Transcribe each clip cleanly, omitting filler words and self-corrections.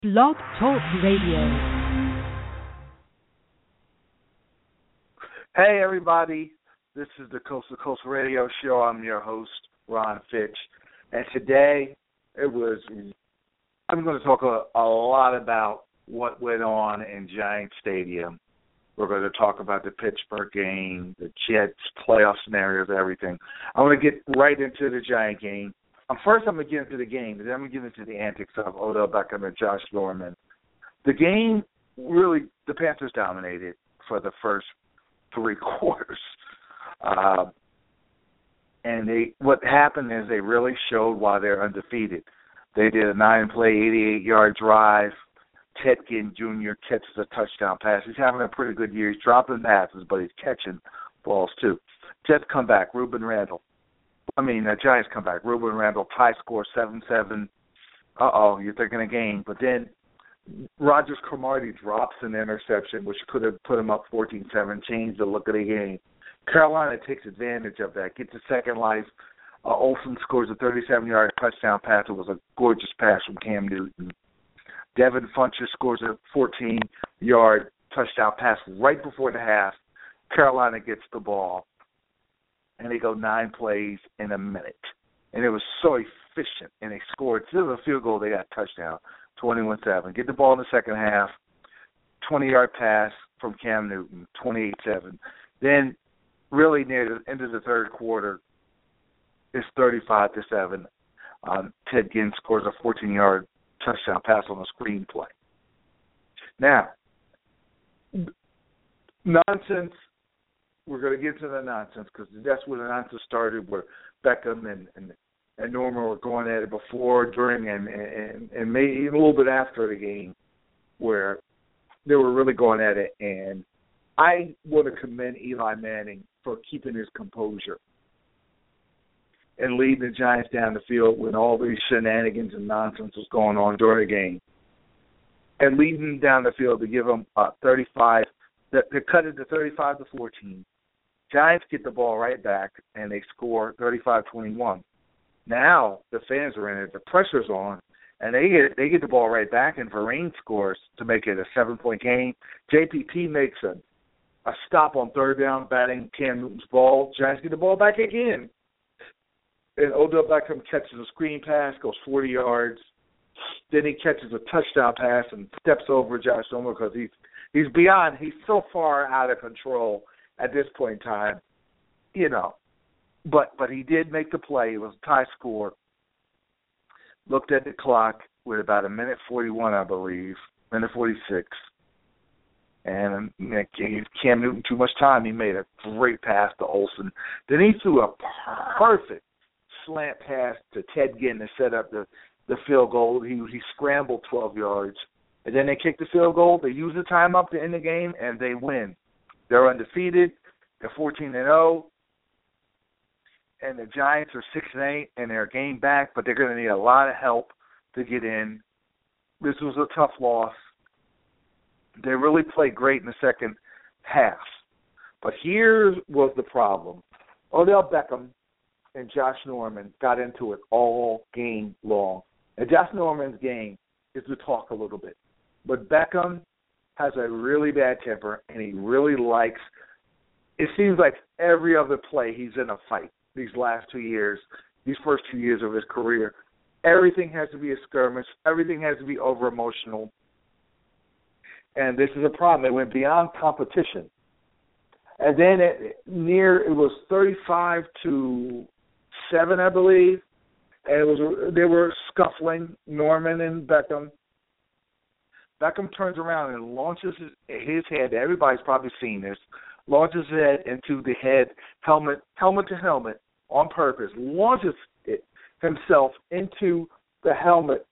Blog Talk Radio. Hey everybody, this is the Coast to Coast Radio Show. I'm your host, Ron Fitch. And today, I'm going to talk a lot about what went on in Giant Stadium. We're going to talk about the Pittsburgh game, the Jets, playoff scenarios, everything. I want to get right into the Giant game. First, I'm going to get into the game, and then I'm going to get into the antics of Odell Beckham and Josh Norman. The game, really, the Panthers dominated for the first three quarters. And what happened is they really showed why they're undefeated. They did a 9-play, 88-yard drive. Ted Ginn Jr. catches a touchdown pass. He's having a pretty good year. He's dropping passes, but he's catching balls too. Jets come back. The Giants come back. Ruben Randall tie score 7-7. You're thinking a game. But then Rogers Cromartie drops an interception, which could have put him up 14-7, changed the look of the game. Carolina takes advantage of that, gets a second life. Olsen scores a 37-yard touchdown pass. It was a gorgeous pass from Cam Newton. Devin Funchess scores a 14-yard touchdown pass right before the half. Carolina gets the ball, and they go 9 plays in a minute. And it was so efficient, and they scored. Instead of a field goal, they got a touchdown, 21-7. Get the ball in the second half, 20-yard pass from Cam Newton, 28-7. Then, really near the end of the third quarter, it's 35-7. Ted Ginn scores a 14-yard touchdown pass on a screen play. Now, nonsense. We're going to get to the nonsense because that's where the nonsense started, where Beckham and Norman were going at it before, during, and maybe a little bit after the game, where they were really going at it. And I want to commend Eli Manning for keeping his composure and leading the Giants down the field when all these shenanigans and nonsense was going on during the game, and leading them down the field to give them 35. They cut it to 35-14. Giants get the ball right back, and they score 35-21. Now the fans are in it. The pressure's on, and they get the ball right back, and Vereen scores to make it a 7-point game. JPP makes a stop on third down, batting Cam Newton's ball. Giants get the ball back again. And Odell Beckham catches a screen pass, goes 40 yards. Then he catches a touchdown pass and steps over Josh Norman because he's so far out of control at this point in time, But he did make the play. It was a tie score. Looked at the clock with about 1:41, I believe, 1:46. And gave Cam Newton too much time. He made a great pass to Olsen. Then he threw a perfect slant pass to Ted Ginn to set up the field goal. He scrambled 12 yards. And then they kick the field goal. They use the time up to end the game, and they win. They're undefeated. They're 14-0. And the Giants are 6-8, and they're a game back, but they're going to need a lot of help to get in. This was a tough loss. They really played great in the second half. But here was the problem. Odell Beckham and Josh Norman got into it all game long. And Josh Norman's game is to talk a little bit. But Beckham has a really bad temper, and he really likes – it seems like every other play he's in a fight these first 2 years of his career. Everything has to be a skirmish. Everything has to be over-emotional. And this is a problem. It went beyond competition. And then it was 35-7, I believe. And they were scuffling, Norman and Beckham. Beckham turns around and launches his head. Everybody's probably seen this. Launches his head into the head, helmet to helmet, on purpose. Launches it himself into the helmet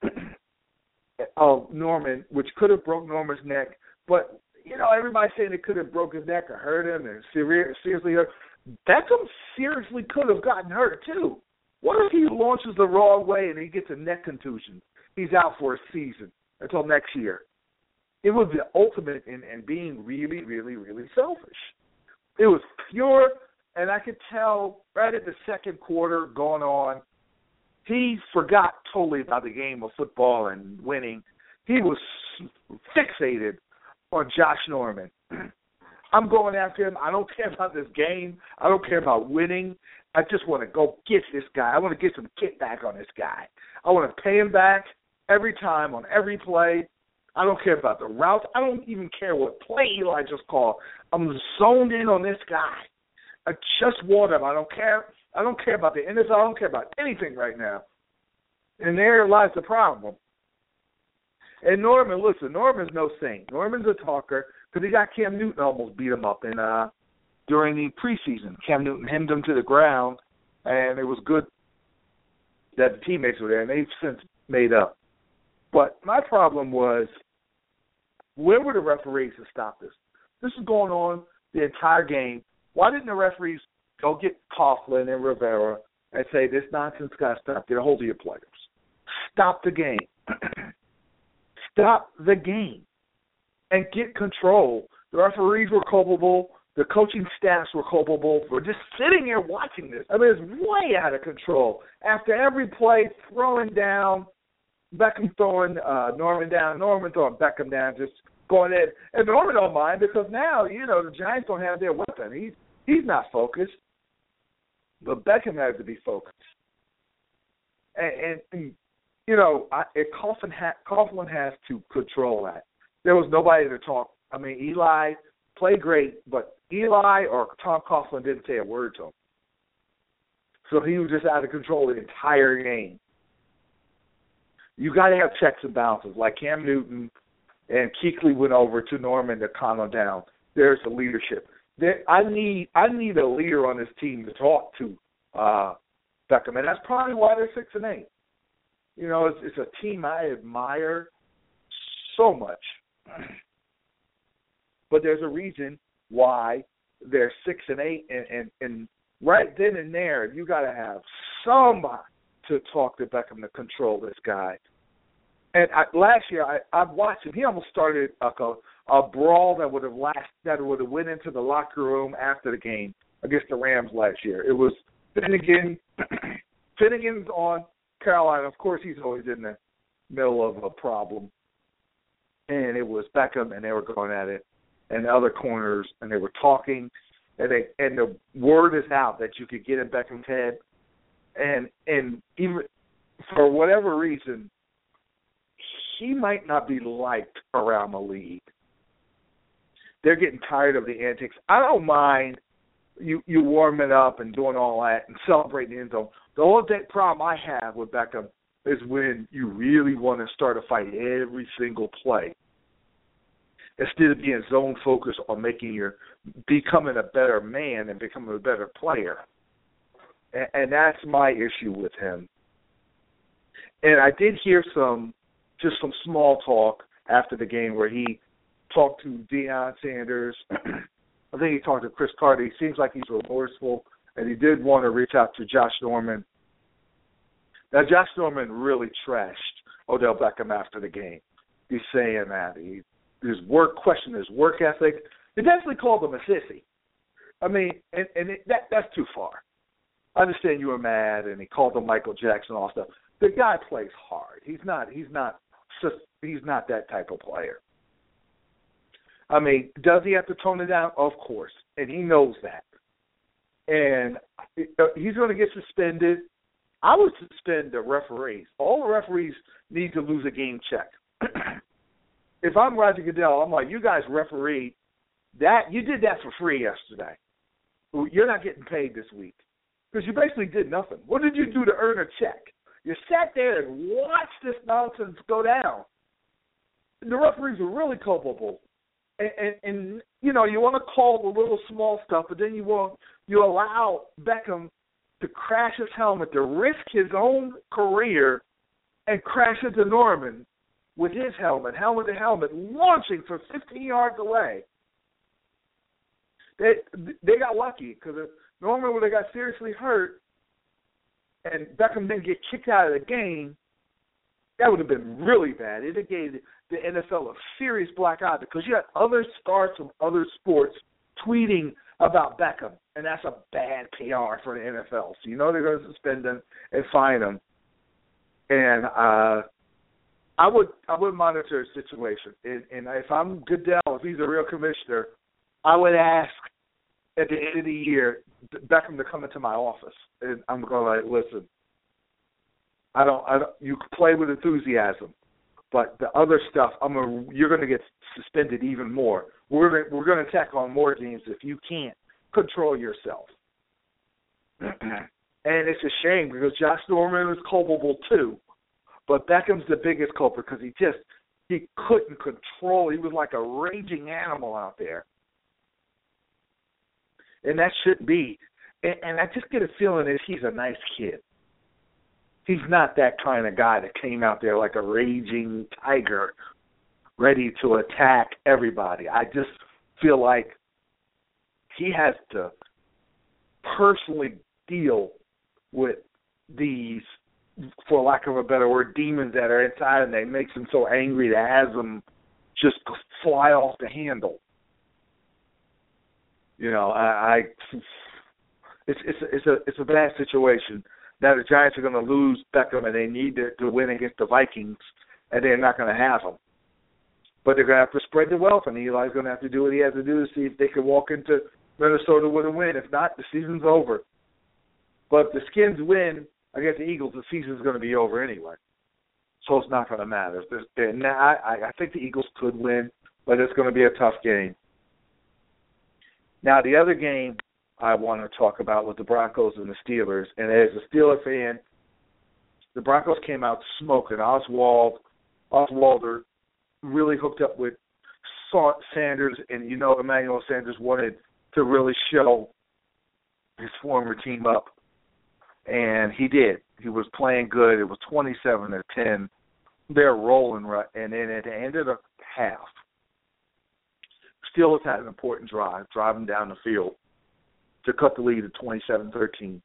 of Norman, which could have broke Norman's neck. But, everybody's saying it could have broke his neck or hurt him and seriously hurt. Beckham seriously could have gotten hurt, too. What if he launches the wrong way and he gets a neck contusion? He's out for a season until next year. It was the ultimate in being really, really, really selfish. It was pure, and I could tell right at the second quarter going on, he forgot totally about the game of football and winning. he was fixated on Josh Norman. I'm going after him. I don't care about this game. I don't care about winning. I just want to go get this guy. I want to get some kickback on this guy. I want to pay him back every time on every play. I don't care about the routes. I don't even care what play Eli just called. I'm zoned in on this guy. I just want him. I don't care. I don't care about the NFL. I don't care about anything right now. And there lies the problem. And Norman, listen, Norman's no saint. Norman's a talker because he got Cam Newton almost beat him up during the preseason. Cam Newton hemmed him to the ground, and it was good that the teammates were there, and they've since made up. But my problem was, where were the referees to stop this? This is going on the entire game. Why didn't the referees go get Coughlin and Rivera and say, this nonsense got to stop, get a hold of your players? Stop the game. Stop the game and get control. The referees were culpable. The coaching staffs were culpable for just sitting here watching this. I mean, it's way out of control. After every play, throwing down, Beckham throwing Norman down, Norman throwing Beckham down, just going in. And Norman don't mind because now, the Giants don't have their weapon. He's not focused. But Beckham has to be focused. And Coughlin has to control that. There was nobody to talk. I mean, Eli played great, but Eli or Tom Coughlin didn't say a word to him. So he was just out of control the entire game. You got to have checks and balances, like Cam Newton and Kuechly went over to Norman to calm him down. There's the leadership. I need a leader on this team to talk to Beckham, and that's probably why they're 6-8. It's a team I admire so much, but there's a reason why they're 6-8, and right then and there, you got to have somebody to talk to Beckham to control this guy. And last year, I watched him. He almost started a brawl that would have went into the locker room after the game against the Rams last year. It was Finnegan's on Carolina. Of course, he's always in the middle of a problem. And it was Beckham, and they were going at it, and the other corners, and they were talking, and the word is out that you could get in Beckham's head, and even for whatever reason, he might not be liked around the league. They're getting tired of the antics. I don't mind you warming up and doing all that and celebrating the end zone. The only problem I have with Beckham is when you really want to start a fight every single play, instead of being zone focused on becoming a better man and becoming a better player. And that's my issue with him. And I did hear some small talk after the game where he talked to Deion Sanders. I think he talked to Chris Carter. He seems like he's remorseful, and he did want to reach out to Josh Norman. Now, Josh Norman really trashed Odell Beckham after the game. He's saying that questioned his work ethic. He definitely called him a sissy. I mean, that's too far. I understand you were mad, and he called him Michael Jackson and all stuff. The guy plays hard. He's not that type of player. I mean, does he have to tone it down? Of course, and he knows that. And he's going to get suspended. I would suspend the referees. All the referees need to lose a game check. If I'm Roger Goodell, I'm like, you guys referee that. You did that for free yesterday. You're not getting paid this week because you basically did nothing. What did you do to earn a check? You sat there and watched this nonsense go down. The referees were really culpable. And you want to call the little small stuff, but then you allow Beckham to crash his helmet, to risk his own career, and crash into Norman with his helmet to helmet, launching for 15 yards away. They got lucky because if Norman would have got seriously hurt and Beckham didn't get kicked out of the game, that would have been really bad. It gave the NFL a serious black eye because you had other stars from other sports tweeting about Beckham, and that's a bad PR for the NFL. So they're going to suspend him and fine him. And I would monitor the situation, and if I'm Goodell, if he's a real commissioner, I would ask at the end of the year Beckham to come into my office, and I'm going to listen. I don't. You play with enthusiasm, but the other stuff, you're going to get suspended even more. We're going to tack on more games if you can't control yourself. And it's a shame because Josh Norman was culpable too. But Beckham's the biggest culprit because he couldn't control. He was like a raging animal out there. And that shouldn't be. And I just get a feeling that he's a nice kid. He's not that kind of guy that came out there like a raging tiger ready to attack everybody. I just feel like he has to personally deal with these, for lack of a better word, demons that are inside, and they makes him so angry that has him just fly off the handle. You know, it's a bad situation. Now the Giants are going to lose Beckham, and they need to win against the Vikings, and they're not going to have him. But they're going to have to spread the wealth, and Eli's going to have to do what he has to do to see if they can walk into Minnesota with a win. If not, the season's over. But if the Skins win against the Eagles, the season's going to be over anyway. So it's not going to matter. I think the Eagles could win, but it's going to be a tough game. Now, the other game I want to talk about with the Broncos and the Steelers, and as a Steeler fan, the Broncos came out smoking. Oswalder really hooked up with Sanders, and Emmanuel Sanders wanted to really show his former team up, and he did. He was playing good. It was 27-10. They're rolling right, and then at the end of the half, Steelers had an important drive, driving down the field to cut the lead to 27-13.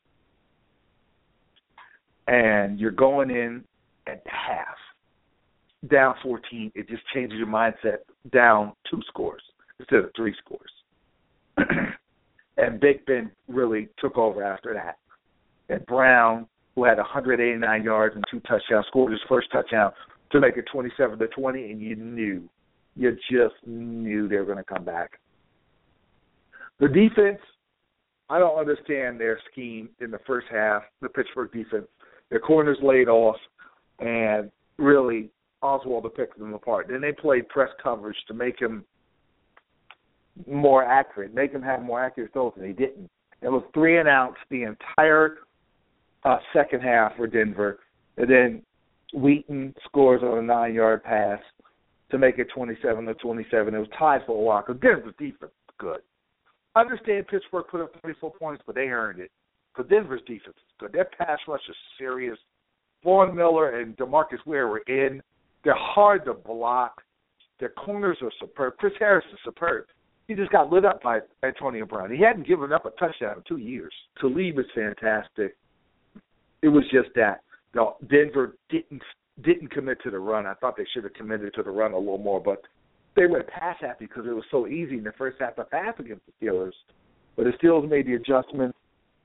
And you're going in at half, down 14. It just changes your mindset, down 2 scores instead of 3 scores. And Big Ben really took over after that. And Brown, who had 189 yards and 2 touchdowns, scored his first touchdown to make it 27-20, and you just knew they were going to come back. The defense, I don't understand their scheme in the first half, the Pittsburgh defense. Their corners laid off, and really Oswaldo picked them apart. Then they played press coverage to make him more accurate, make him have more accurate throws, and he didn't. It was 3 and outs the entire second half for Denver, and then Wheaton scores on a 9-yard pass to make it 27-27. It was tied for a while because Denver's defense is good. I understand Pittsburgh put up 34 points, but they earned it. Because Denver's defense is good. Their pass rush is serious. Vaughn Miller and DeMarcus Ware were in. They're hard to block. Their corners are superb. Chris Harris is superb. He just got lit up by Antonio Brown. He hadn't given up a touchdown in 2 years. Talib is fantastic. It was just that. No, Denver didn't commit to the run. I thought they should have committed to the run a little more, but they went pass happy because it was so easy in the first half to pass against the Steelers. But the Steelers made the adjustments.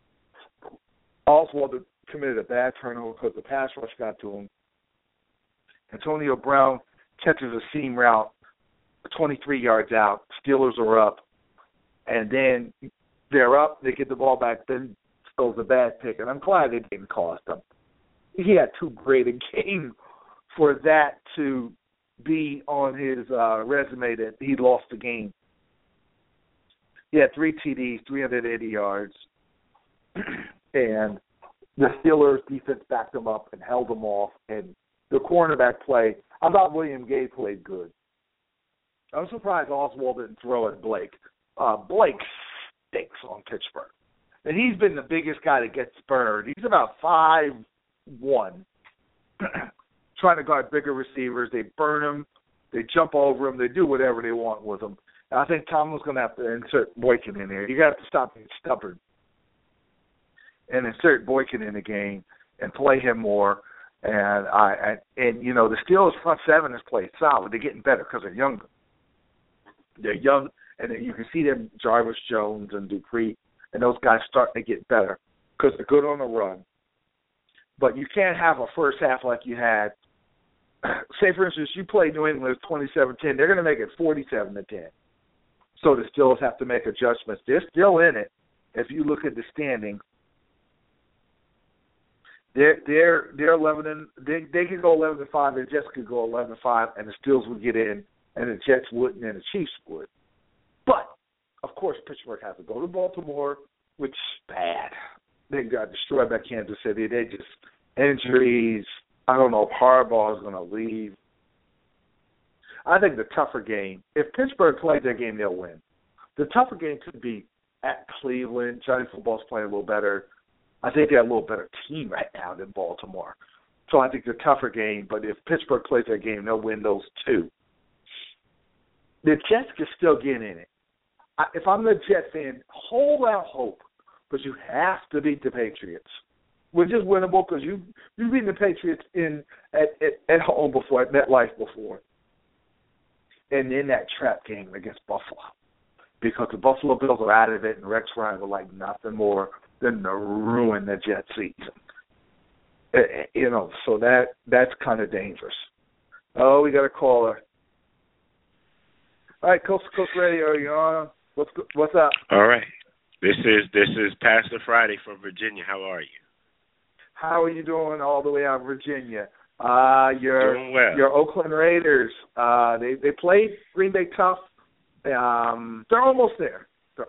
Oswald committed a bad turnover because the pass rush got to him. Antonio Brown catches a seam route 23 yards out. Steelers are up. And then they're up. They get the ball back. Then throws a bad pick. And I'm glad it didn't cost them. He had too great a game for that to be on his resume that he lost the game. He had 3 TDs, 380 yards. And the Steelers' defense backed him up and held him off. And the cornerback play, I thought William Gay played good. I'm surprised Oswald didn't throw at Blake. Blake stinks on Pittsburgh. And he's been the biggest guy that gets burned. He's about 5'1", trying to guard bigger receivers. They burn him. They jump over him. They do whatever they want with him. And I think Tomlin's going to have to insert Boykin in there. You got to stop being stubborn and insert Boykin in the game and play him more. And the Steelers front seven has played solid. They're getting better because they're younger. They're young, and you can see them, Jarvis Jones and Dupree, and those guys starting to get better because they're good on the run. But you can't have a first half like you had say for instance, you play New England 27-10, they're going to make it 47-10. So the Steelers have to make adjustments. They're still in it. If you look at the standing, they're 11 and they could go 11-5. The Jets could go 11-5, and the Steelers would get in, and the Jets wouldn't, and the Chiefs would. But of course, Pittsburgh has to go to Baltimore, which is bad. They got destroyed by Kansas City. They just injuries. I don't know if Harbaugh is going to leave. I think the tougher game, if Pittsburgh plays that game, they'll win. The tougher game could be at Cleveland. Johnny Football's playing a little better. I think they're a little better team right now than Baltimore. So I think the tougher game, but if Pittsburgh plays that game, they'll win those two. The Jets can still get in it. If I'm the Jet fan, hold out hope, but you have to beat the Patriots. Which is winnable because you've beaten the Patriots at home before, at MetLife before. And in that trap game against Buffalo. Because the Buffalo Bills are out of it, and Rex Ryan would like nothing more than to ruin the Jet season. So that's kind of dangerous. Oh, we got a caller. All right, Coast to Coast Radio, are you on? What's up? All right. This is Pastor Friday from Virginia. How are you? How are you doing all the way out of Virginia? Doing well. Your Oakland Raiders, they played Green Bay tough. They're almost there.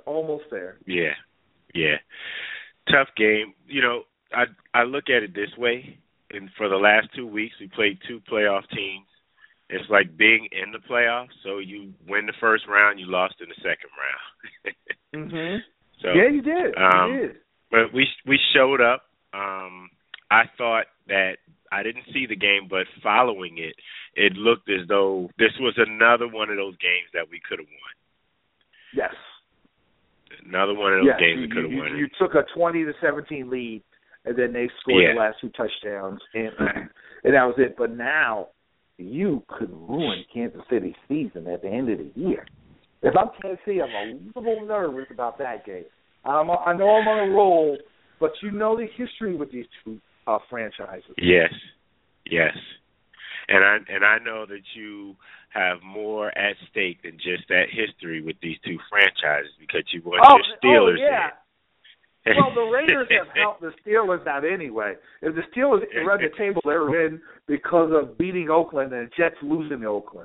Yeah. Tough game. I look at it this way. And for the last 2 weeks, we played 2 playoff teams. It's like being in the playoffs. So you win the first round, you lost in the second round. Mhm. So yeah, you did. You did. But we showed up. I thought that I didn't see the game, but following it, it looked as though this was another one of those games that we could have won. Yes. Another one of those games we could have won. You took a 20-17 lead, and then they scored the last 2 touchdowns, and that was it. But now you could ruin Kansas City's season at the end of the year. If I'm Tennessee, I'm a little nervous about that game. I know I'm on a roll, but you know the history with these two franchises. Yes. And I know that you have more at stake than just that history with these two franchises because you want your Steelers in. Well, the Raiders have helped the Steelers out anyway. If the Steelers run the table, they're in because of beating Oakland and Jets losing to Oakland.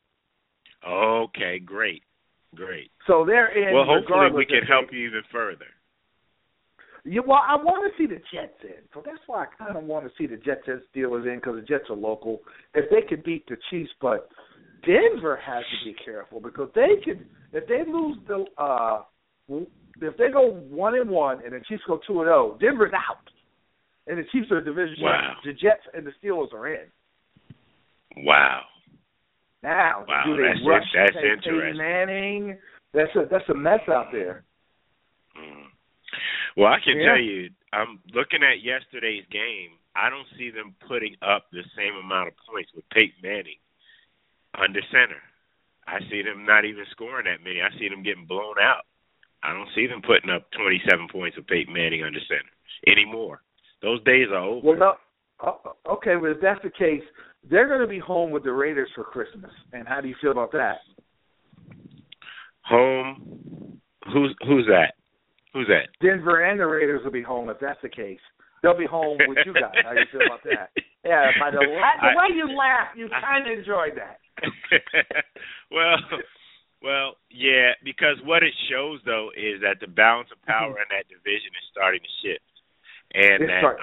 Okay, great. So they're in. Well, hopefully we can help you even further. Yeah, well, I want to see the Jets in. So that's why I kind of want to see the Jets and Steelers in because the Jets are local. If they could beat the Chiefs, but Denver has to be careful because they could, if they lose if they go 1-1 and the Chiefs go 2-0, Denver's out, and the Chiefs are division champions. The Jets and the Steelers are in. Wow. Now, do they rush Peyton Manning? That's a mess out there. Well, I can tell you, I'm looking at yesterday's game. I don't see them putting up the same amount of points with Peyton Manning under center. I see them not even scoring that many. I see them getting blown out. I don't see them putting up 27 points with Peyton Manning under center anymore. Those days are over. Well, no. Okay, well, if that's the case, they're going to be home with the Raiders for Christmas. And how do you feel about that? Home? Who's that? Who's that? Denver and the Raiders will be home if that's the case. They'll be home with you guys. How do you feel about that? Yeah, by the way you laugh, you kind of enjoyed that. Well, yeah, because what it shows, though, is that the balance of power in that division is starting to shift. And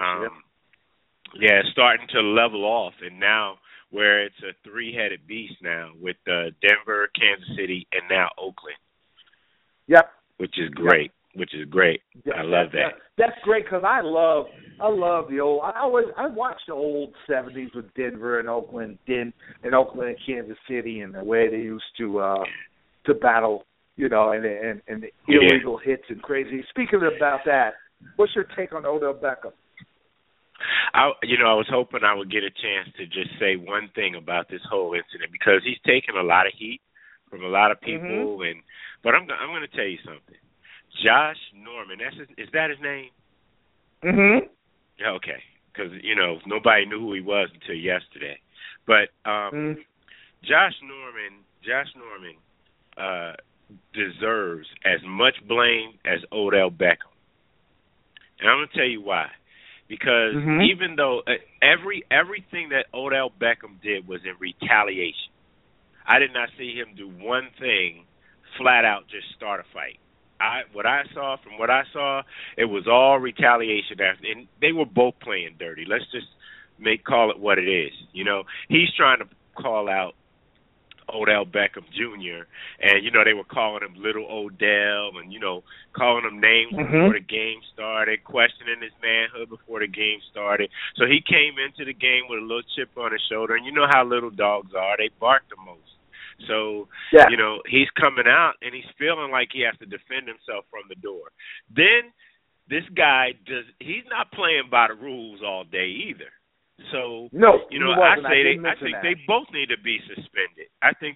it's starting to level off. And now where it's a three-headed beast now with Denver, Kansas City, and now Oakland. Yep. Which is great. I love that. That's great because I love the old. I watched the old '70s with Denver and Oakland, and Kansas City, and the way they used to battle, and the illegal hits and crazy. Speaking about that, what's your take on Odell Beckham? I was hoping I would get a chance to just say one thing about this whole incident because he's taken a lot of heat from a lot of people, but I'm going to tell you something. Josh Norman, is that his name? Mm-hmm. Okay, because, nobody knew who he was until yesterday. But Josh Norman deserves as much blame as Odell Beckham. And I'm going to tell you why. Because even though everything that Odell Beckham did was in retaliation, I did not see him do one thing flat out just start a fight. What I saw, it was all retaliation after, and they were both playing dirty. Let's just call it what it is. You know, he's trying to call out Odell Beckham Jr., and, you know, they were calling him Little Odell and, you know, calling him names before the game started, questioning his manhood before the game started. So he came into the game with a little chip on his shoulder, and you know how little dogs are. They bark the most. So, you know, he's coming out, and he's feeling like he has to defend himself from the door. Then this guy he's not playing by the rules all day either. So, no, you know, I think they both need to be suspended.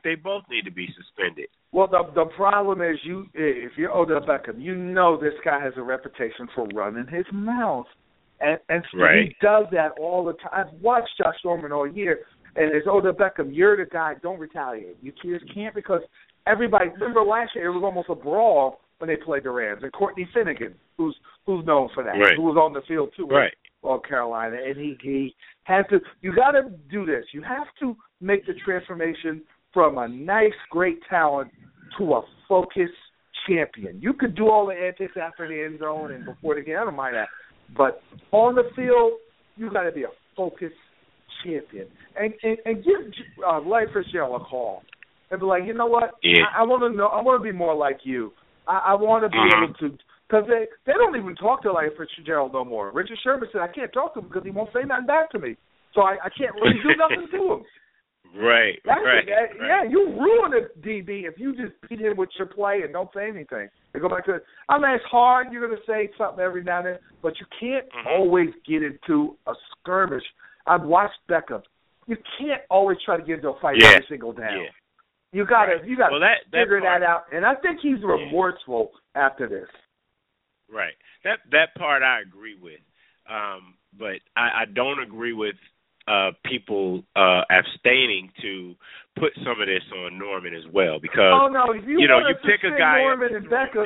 Well, the problem is if you're Odell Beckham, you know this guy has a reputation for running his mouth. And he does that all the time. I've watched Josh Norman all year, and it's Odell Beckham, you're the guy, don't retaliate. You just can't, because everybody, remember last year it was almost a brawl when they played the Rams. And Courtney Finnegan, who's known for that, who was on the field too. On Carolina, and he has to. You got to do this. You have to make the transformation from a nice, great talent to a focused champion. You could do all the antics after the end zone and before the game. I don't mind that, but on the field, you got to be a focused champion and give Larry Fitzgerald a call and be like, you know what? I want to know. I want to be more like you. I want to be able to. Because they don't even talk to Larry Fitzgerald no more. Richard Sherman said, I can't talk to him because he won't say nothing back to me. So I can't really do nothing to him. Right. Yeah, you ruin a DB if you just beat him with your play and don't say anything. They go back to, I mean, it's hard. You're going to say something every now and then, but you can't always get into a skirmish. I've watched Beckham. You can't always try to get into a fight every single down. Yeah. You got to figure that out. And I think he's remorseful after this. Right. That part I agree with. But I don't agree with people abstaining to put some of this on Norman as well, because if you pick a guy Norman and Beckham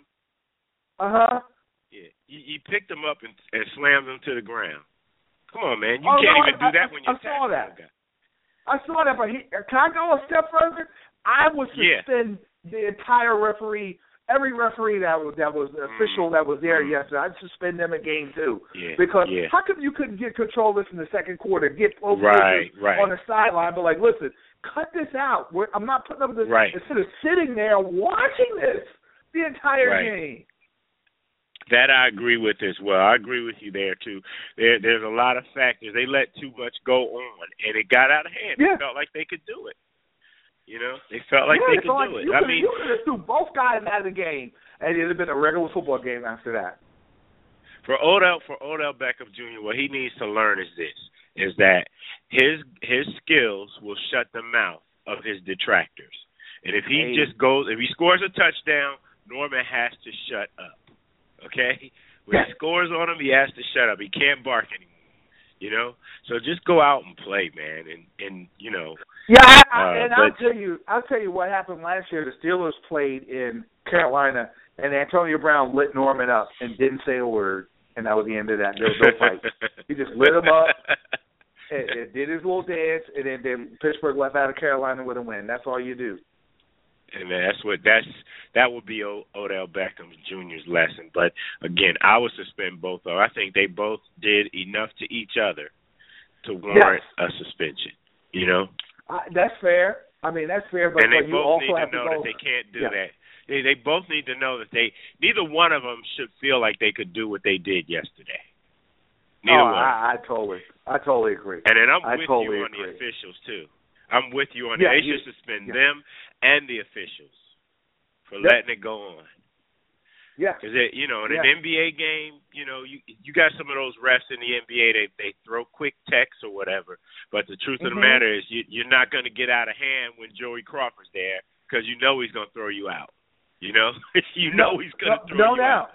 down. You picked him up and slammed him to the ground. Come on, man. You can't even do that when you're tackling a guy. I saw that, but can I go a step further? I would suspend the entire referee. Every referee that was official that was there yesterday, I'd suspend them a game too. Because how come you couldn't get control of this in the second quarter, get over on the sideline, but like, listen, cut this out. I'm not putting up with this. Instead of sitting there watching this the entire game. That I agree with as well. I agree with you there too. There's a lot of factors. They let too much go on, and it got out of hand. They felt like they could do it. You know, they felt like they could do it. You could have threw both guys out of the game, and it would have been a regular football game after that. For Odell Beckham Jr., what he needs to learn is that his skills will shut the mouth of his detractors. And if he if he scores a touchdown, Norman has to shut up. Okay? When he scores on him, he has to shut up. He can't bark anymore. You know? So just go out and play, man, and you know. Yeah, I'll tell you what happened last year. The Steelers played in Carolina, and Antonio Brown lit Norman up and didn't say a word, and that was the end of that. There was no fight. He just lit him up and did his little dance, and then Pittsburgh left out of Carolina with a win. That's all you do. And that would be Odell Beckham Jr.'s lesson. But again, I would suspend both of them. I think they both did enough to each other to warrant a suspension. You know. That's fair. I mean, that's fair, but they you both also need have to know that they can't do that. Yeah. They both need to know that neither one of them should feel like they could do what they did yesterday. Neither one. I totally agree. And then I'm with you on the officials too. I'm with you on that. They should suspend them and the officials for letting it go on. Yeah. Because, in an NBA game, you got some of those refs in the NBA, they throw quick texts or whatever. But the truth of the matter is you're not going to get out of hand when Joey Crawford's there, because you know he's going to throw you out. You know? he's going to throw you out.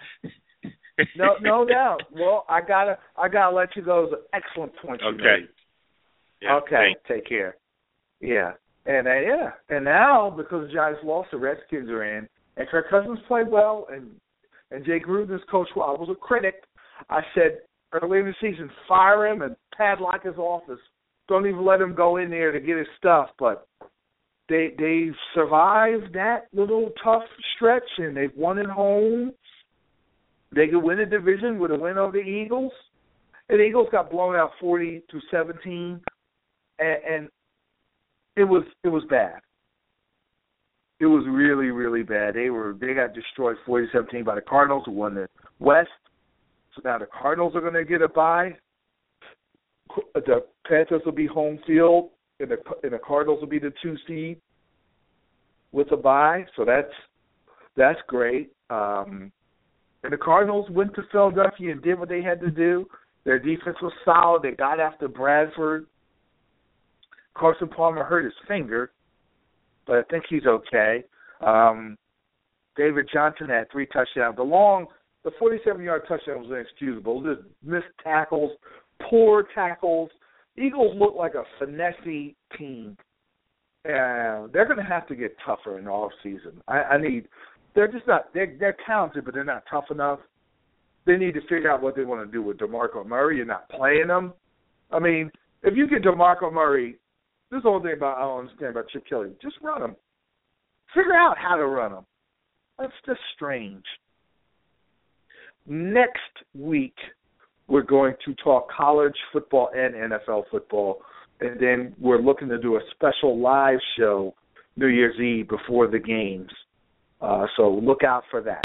No doubt. Well, I gotta let you go. It was an excellent point you made. Yeah, okay, take care. Yeah. And now, because the Giants lost, the Redskins are in, and Kirk Cousins played well, and Jay Gruden's coach, well, I was a critic. I said early in the season, fire him and padlock his office. Don't even let him go in there to get his stuff. But they survived that little tough stretch, and they've won at home. They could win a division with a win over the Eagles. And the Eagles got blown out 40-17, and it was bad. It was really, really bad. They got destroyed 40-17 by the Cardinals, who won the West. So now the Cardinals are going to get a bye. The Panthers will be home field, and the Cardinals will be the 2 seed with a bye. So that's great. And the Cardinals went to Philadelphia and did what they had to do. Their defense was solid. They got after Bradford. Carson Palmer hurt his finger, but I think he's okay. David Johnson had 3 touchdowns. The 47-yard touchdown was inexcusable. Just missed tackles, poor tackles. Eagles look like a finesse team. They're going to have to get tougher in the offseason. They're just not. They're talented, but they're not tough enough. They need to figure out what they want to do with DeMarco Murray. You're not playing him. I mean, if you get DeMarco Murray, this is the only thing I don't understand about Chip Kelly. Just run him. Figure out how to run him. That's just strange. Next week, we're going to talk college football and NFL football, and then we're looking to do a special live show New Year's Eve before the games. So look out for that.